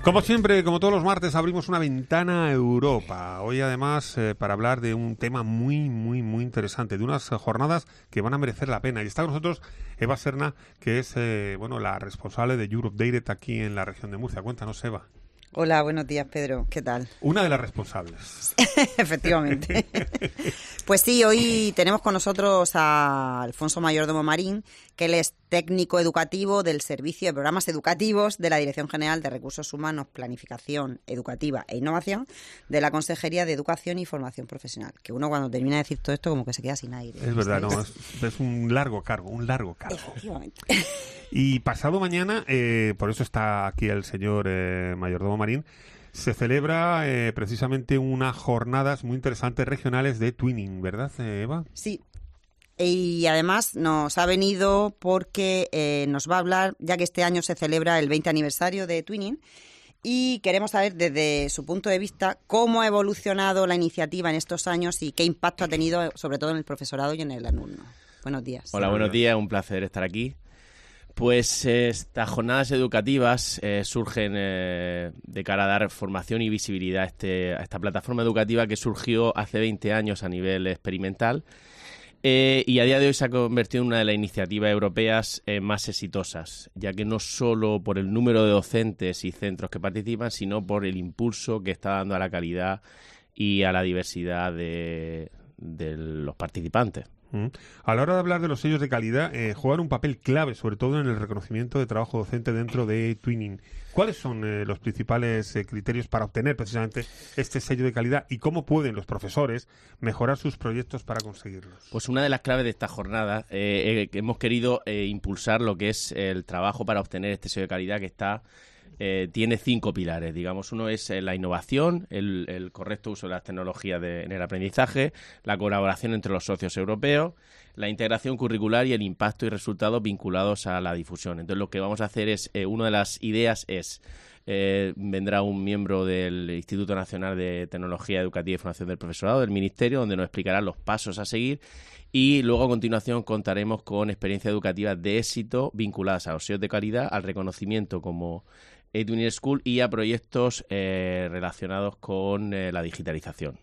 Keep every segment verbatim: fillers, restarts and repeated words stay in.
Como siempre, como todos los martes, abrimos una ventana a Europa. Hoy, además, eh, para hablar de un tema muy, muy, muy interesante, de unas jornadas que van a merecer la pena. Y está con nosotros Eva Serna, que es eh, bueno, la responsable de Europe Direct aquí en la región de Murcia. Cuéntanos, Eva. Hola, buenos días, Pedro. ¿Qué tal? Una de las responsables. Efectivamente. Pues sí, hoy tenemos con nosotros a Alfonso Mayordomo Marín, que él es técnico educativo del Servicio de Programas Educativos de la Dirección General de Recursos Humanos, Planificación Educativa e Innovación de la Consejería de Educación y Formación Profesional. Que uno cuando termina de decir todo esto como que se queda sin aire. Es verdad, no, es, es un largo cargo, un largo cargo. Efectivamente. Y pasado mañana, eh, por eso está aquí el señor eh, Mayordomo Marín, se celebra eh, precisamente unas jornadas muy interesantes regionales de Twinning, ¿verdad, Eva? Sí. Y además nos ha venido porque eh, nos va a hablar, ya que este año se celebra el veinte aniversario de Twinning, y queremos saber desde su punto de vista cómo ha evolucionado la iniciativa en estos años y qué impacto ha tenido sobre todo en el profesorado y en el alumno. Buenos días. Hola, buenos días, un placer estar aquí. Pues eh, estas jornadas educativas eh, surgen eh, de cara a dar formación y visibilidad a, este, a esta plataforma educativa que surgió hace veinte años a nivel experimental eh, y a día de hoy se ha convertido en una de las iniciativas europeas eh, más exitosas, ya que no solo por el número de docentes y centros que participan, sino por el impulso que está dando a la calidad y a la diversidad de, de los participantes. A la hora de hablar de los sellos de calidad, eh, juegan un papel clave, sobre todo en el reconocimiento de trabajo docente dentro de Twinning. ¿Cuáles son eh, los principales eh, criterios para obtener precisamente este sello de calidad y cómo pueden los profesores mejorar sus proyectos para conseguirlos? Pues una de las claves de esta jornada eh, eh, hemos querido eh, impulsar lo que es el trabajo para obtener este sello de calidad que está Eh, tiene cinco pilares, digamos. Uno es eh, la innovación, el, el correcto uso de las tecnologías de, en el aprendizaje, la colaboración entre los socios europeos, la integración curricular y el impacto y resultados vinculados a la difusión. Entonces, lo que vamos a hacer es, eh, una de las ideas es, eh, vendrá un miembro del Instituto Nacional de Tecnología Educativa y Formación del Profesorado, del Ministerio, donde nos explicará los pasos a seguir. Y luego, a continuación, contaremos con experiencias educativas de éxito vinculadas a los sellos de calidad, al reconocimiento como eTwinning School y a proyectos eh, relacionados con eh, la digitalización.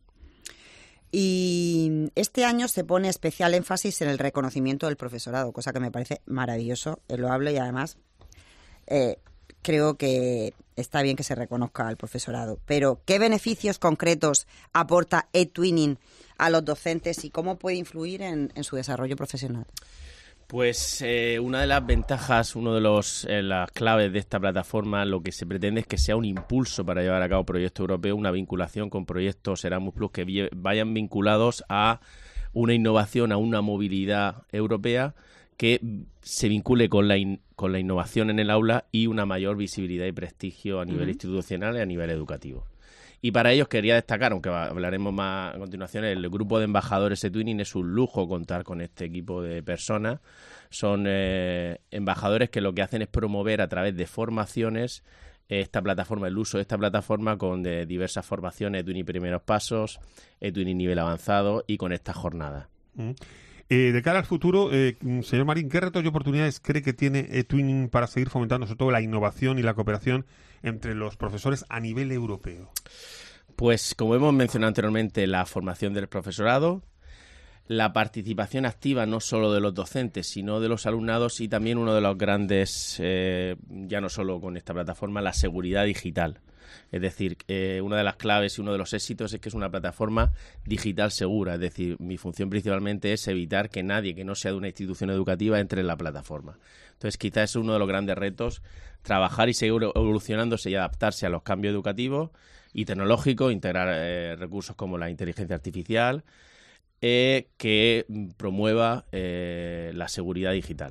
Y este año se pone especial énfasis en el reconocimiento del profesorado, cosa que me parece maravilloso, es loable y además eh, creo que está bien que se reconozca al profesorado. Pero, ¿qué beneficios concretos aporta eTwinning a los docentes y cómo puede influir en, en su desarrollo profesional? Pues eh, una de las ventajas, una de los, eh, las claves de esta plataforma, lo que se pretende es que sea un impulso para llevar a cabo proyectos europeos, una vinculación con proyectos Erasmus Plus que vie- vayan vinculados a una innovación, a una movilidad europea que se vincule con la, in- con la innovación en el aula y una mayor visibilidad y prestigio a nivel uh-huh. institucional y a nivel educativo. Y para ellos quería destacar, aunque hablaremos más a continuación, el grupo de embajadores de Twinning. Es un lujo contar con este equipo de personas. Son eh, embajadores que lo que hacen es promover a través de formaciones esta plataforma, el uso de esta plataforma con de diversas formaciones, eTwinning Primeros Pasos, eTwinning Nivel Avanzado y con estas jornadas. Mm. Eh, de cara al futuro, eh, señor Marín, ¿qué retos y oportunidades cree que tiene eTwinning para seguir fomentando sobre todo la innovación y la cooperación entre los profesores a nivel europeo? Pues, como hemos mencionado anteriormente, la formación del profesorado, la participación activa no solo de los docentes, sino de los alumnados y también uno de los grandes, eh, ya no solo con esta plataforma, la seguridad digital. Es decir, eh, una de las claves y uno de los éxitos es que es una plataforma digital segura. Es decir, mi función principalmente es evitar que nadie que no sea de una institución educativa entre en la plataforma. Entonces, quizás es uno de los grandes retos, trabajar y seguir evolucionándose y adaptarse a los cambios educativos y tecnológicos, integrar eh, recursos como la inteligencia artificial, eh, que promueva eh, la seguridad digital.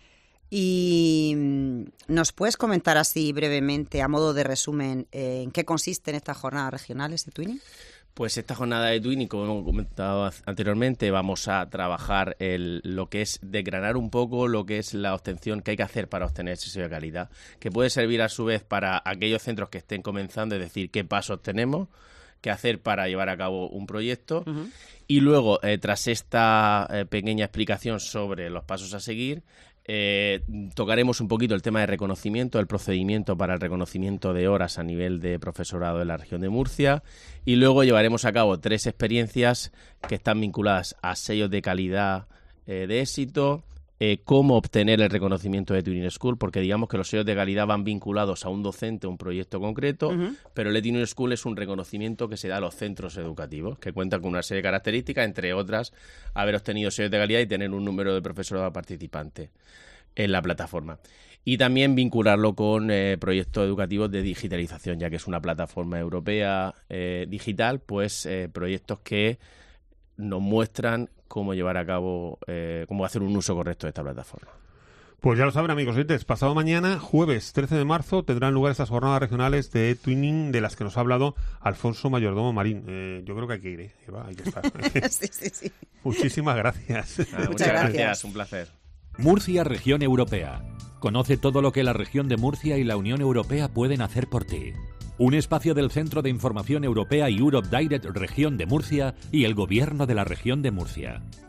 ¿Y nos puedes comentar así brevemente, a modo de resumen, eh, en qué consisten estas jornadas regionales de Twinning? Pues esta jornada de Twinning, como hemos comentado anteriormente, vamos a trabajar el, lo que es desgranar un poco lo que es la obtención que hay que hacer para obtener ese sello de calidad, que puede servir a su vez para aquellos centros que estén comenzando, es decir, qué pasos tenemos que hacer para llevar a cabo un proyecto. Uh-huh. Y luego, eh, tras esta eh, pequeña explicación sobre los pasos a seguir, Eh, tocaremos un poquito el tema de reconocimiento, el procedimiento para el reconocimiento de horas a nivel de profesorado de la región de Murcia, y luego llevaremos a cabo tres experiencias que están vinculadas a sellos de calidad eh, de éxito, eh, cómo obtener el reconocimiento de Turing School, porque digamos que los sellos de calidad van vinculados a un docente, a un proyecto concreto, uh-huh. pero el Turing School es un reconocimiento que se da a los centros educativos, que cuentan con una serie de características, entre otras, haber obtenido sellos de calidad y tener un número de profesorado participante en la plataforma. Y también vincularlo con eh, proyectos educativos de digitalización, ya que es una plataforma europea eh, digital, pues eh, proyectos que nos muestran cómo llevar a cabo, eh, cómo hacer un uso correcto de esta plataforma. Pues ya lo saben, amigos oyentes, pasado mañana, jueves trece de marzo, tendrán lugar estas jornadas regionales de Twinning de las que nos ha hablado Alfonso Mayordomo Marín. Eh, yo creo que hay que ir, ¿eh? Eva, hay que estar. sí, sí, sí. Muchísimas gracias. Ah, muchas, muchas gracias. gracias, un placer. Murcia, región europea. Conoce todo lo que la región de Murcia y la Unión Europea pueden hacer por ti. Un espacio del Centro de Información Europea y Europe Direct Región de Murcia y el Gobierno de la Región de Murcia.